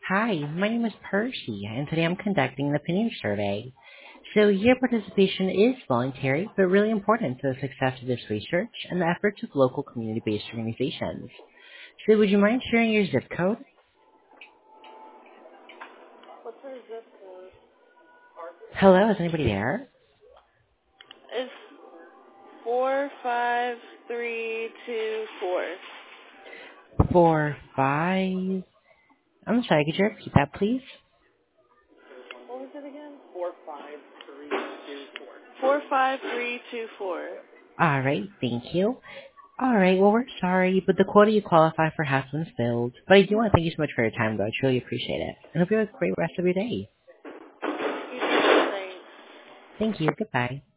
Hi, my name is Percy, and today I'm conducting the opinion survey. So your participation is voluntary, but really important to the success of this research and the efforts of local community-based organizations. So would you mind sharing your zip code? What's our zip code? Hello, is anybody there? It's 45324. 45... I'm sorry, could you repeat that, please? What was it again? 45324. 45324. Alright, thank you. Alright, well we're sorry, but the quota you qualify for has been filled. But I do want to thank you so much for your time, though. I truly appreciate it. And hope you have a great rest of your day. You too, thanks. Thank you. Goodbye.